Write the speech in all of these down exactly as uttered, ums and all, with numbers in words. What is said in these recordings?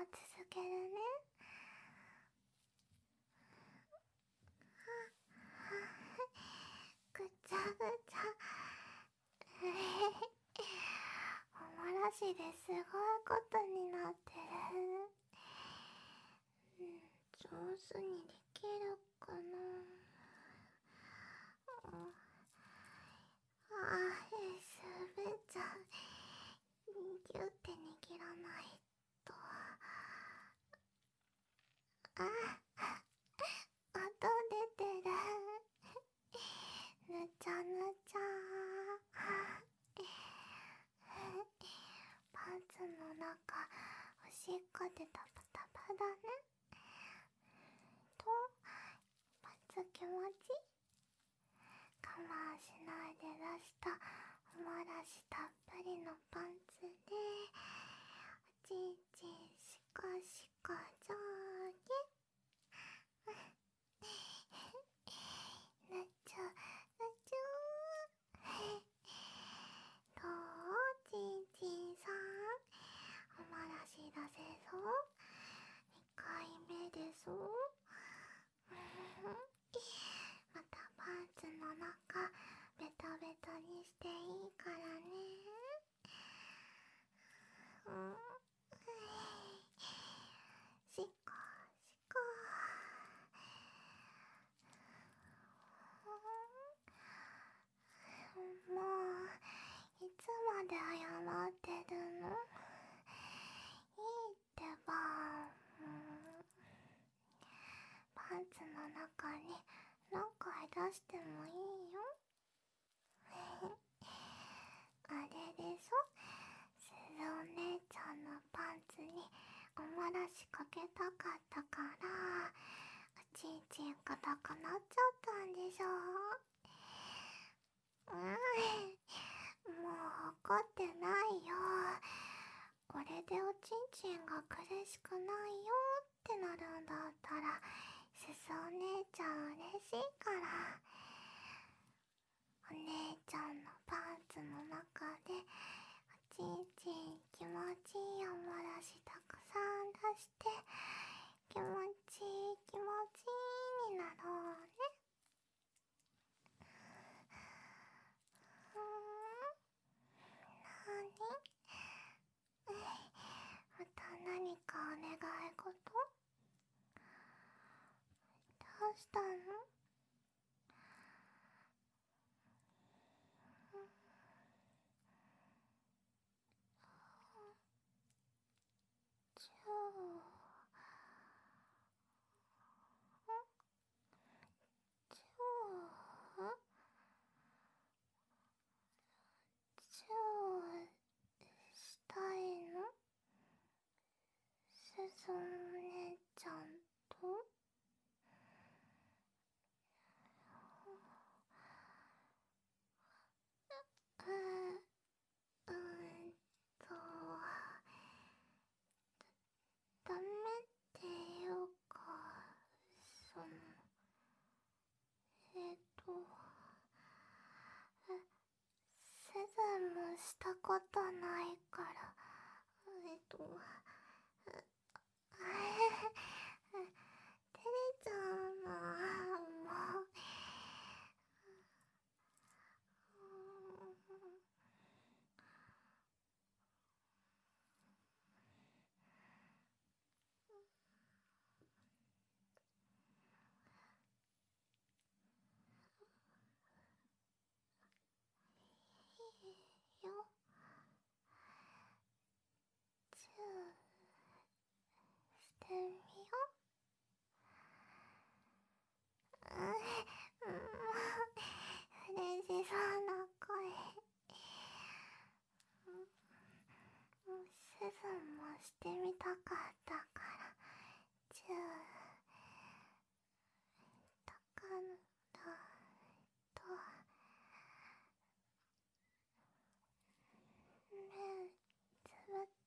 続けるね。ぐちゃぐちゃ。えへへ。おもらしですごいことになってる。うん、上手にできるかな。うん、ああ、すべちゃん、ギュって握らないと。あ、音出てる。ぬちゃぬちゃ。パンツの中おしっこでタパタパだね。と、パンツ気持ちいい。我慢しないで出したおもらしたっぷりのパンツでおちんちんしこしこ上下。ぬちゅぬちゅー。どうちんちんさん、おもらし出せそう？にかいめでそう？またパンツの中ベタベタにしていいからね。うん、しこしこ。もういつまで謝ってるの？いいってば。うん、パンツの中に何回出してもいいよ。あれでしょ、すずお姉ちゃんのパンツにおもらしかけたかったからおちんちん硬くなっちゃったんでしょ。うん、もう怒ってないよ。これでおちんちんが苦しくないよってなるんだったらすずお姉ちゃん嬉しいから。お姉ちゃんのパンツの中でおちんちん気持ちいいおもらしたくさん出して気持ちいい気持ちいいになろうね。うーん、なに？また何かお願い事？どうしたの？チュー。チューチューしたいの？すずお姉ちゃんと？うーんとダメっていうか、そのえっとすずもしたことないから、えっとあれ、てれちゃうな。もういいよ。チューしてみよう。うん、もう嬉しそうな声。もうすずもしてみたかったからチューしたかったと。目つぶって。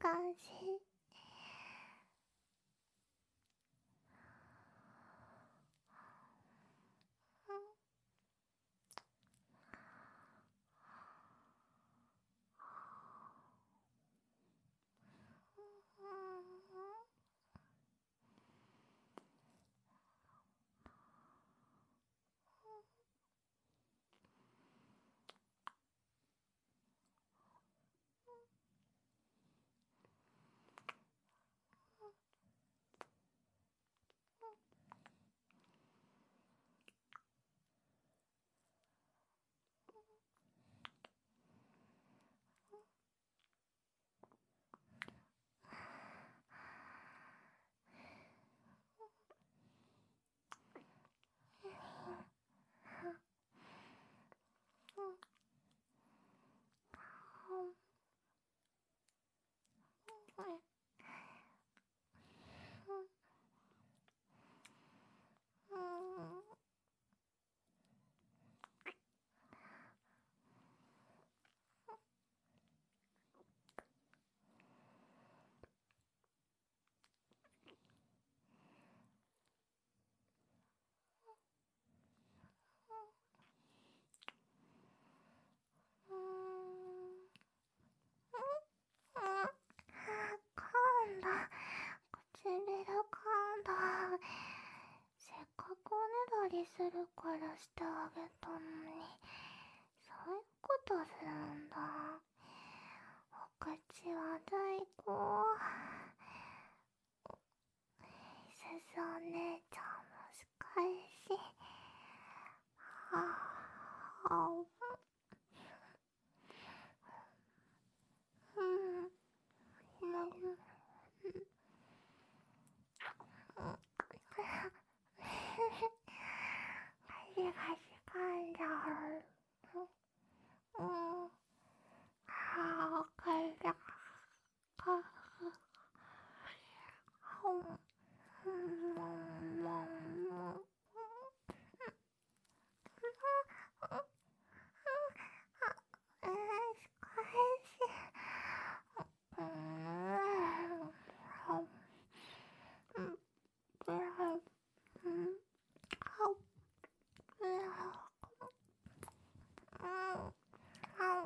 感じ。するからしてあげたのに、そういうことするんだ。お口は最高。すずお姉ちゃんもしかし、はぁ、はぁ、うん、うん、足がしかんじゃう。うん、はぁ、かいだ。か、ほん、うん、もん、もん、もん。えー、しかし、うーん、ほん、うん、ぶら、うん、は、ぶら、うん、は、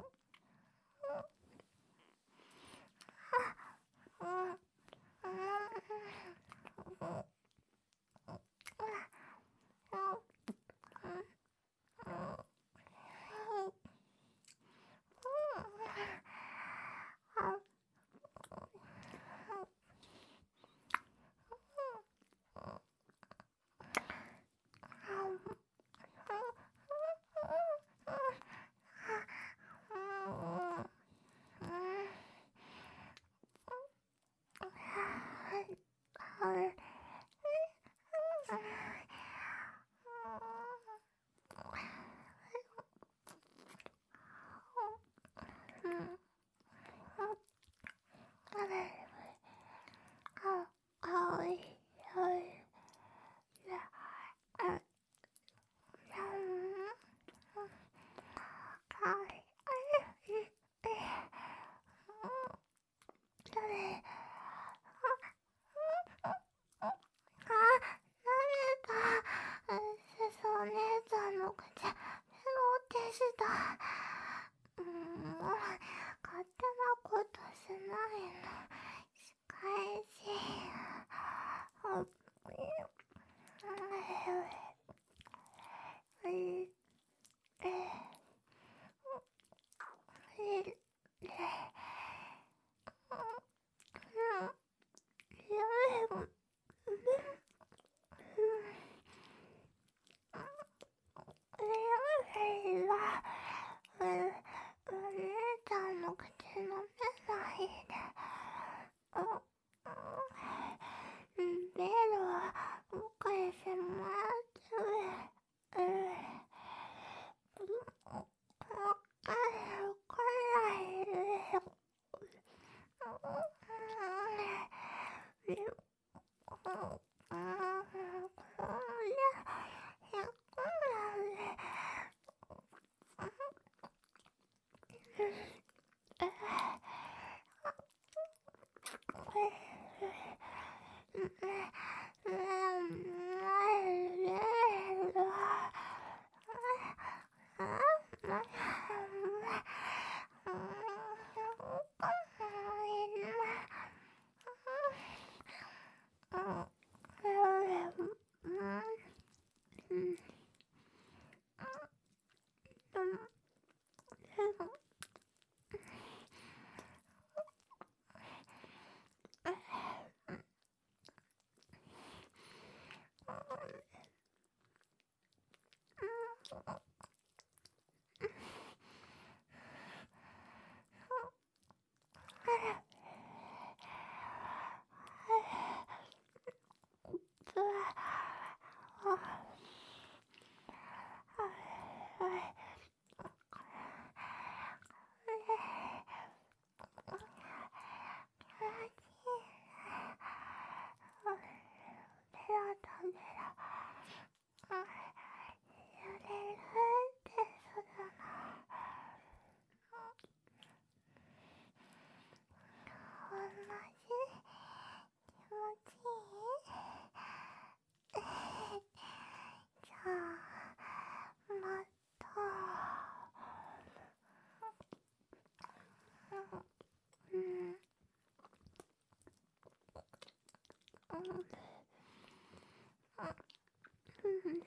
うん、うん、うん、お姉ちゃんの口、ペロってした。うん、もう、勝手なことしないの。しかし、あ、う、え、え、え、お姉ちゃんの口飲めないで。ベロは返せもらってる。わかるくらいで。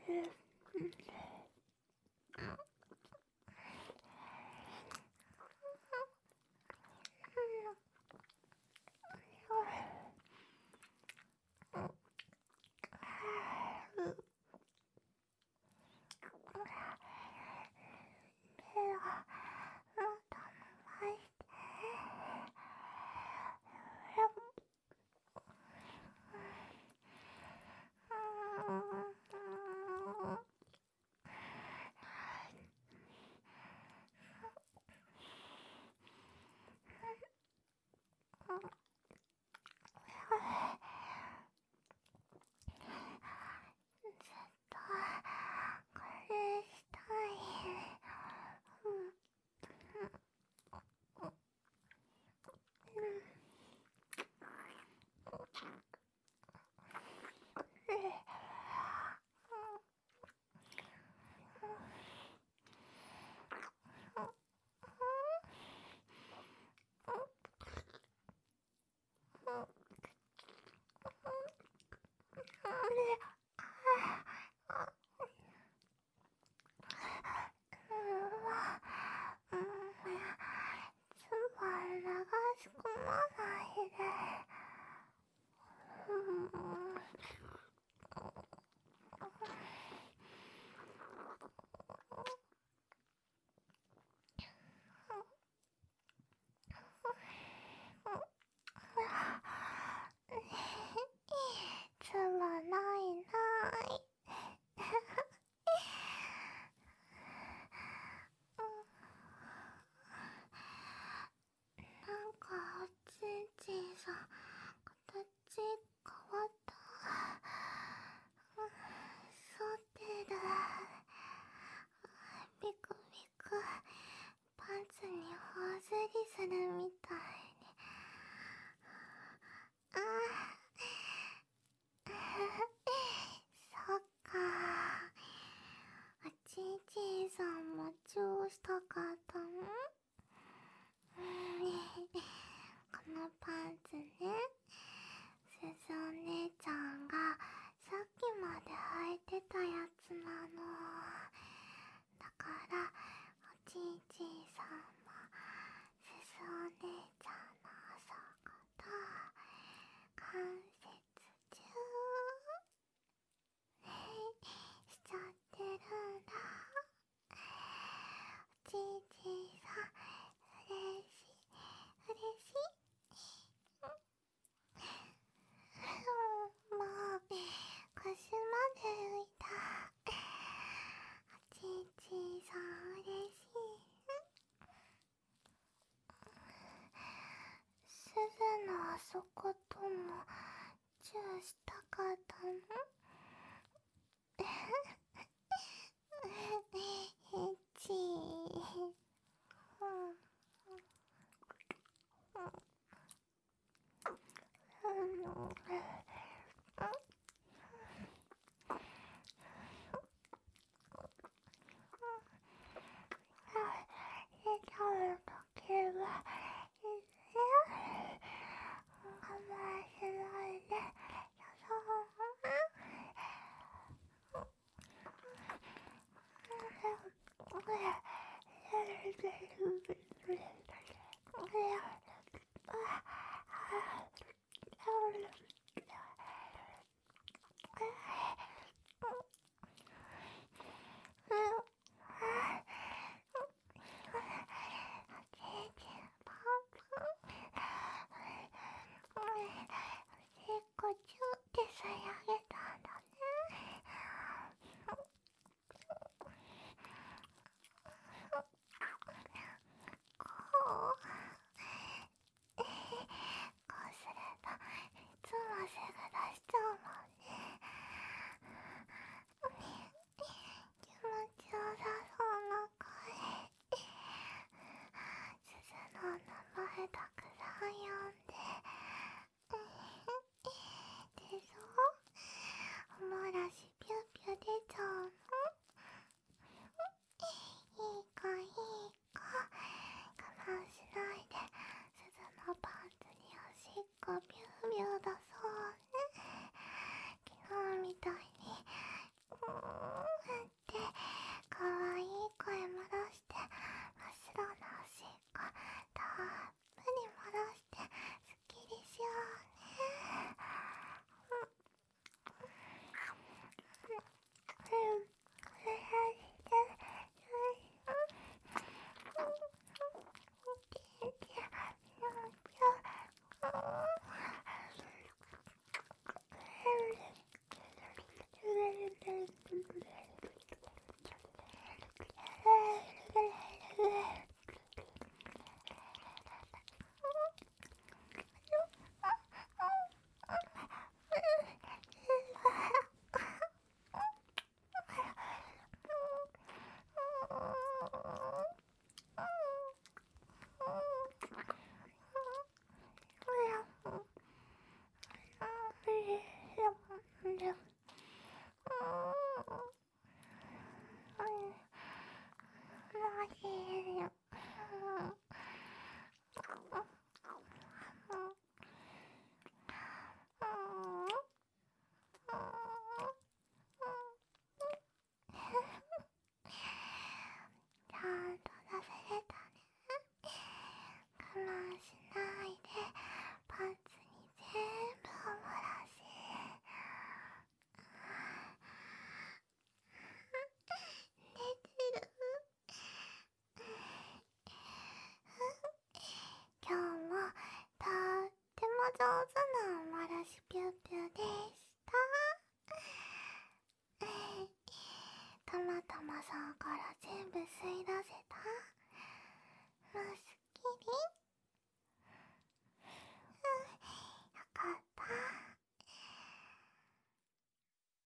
いつもえー、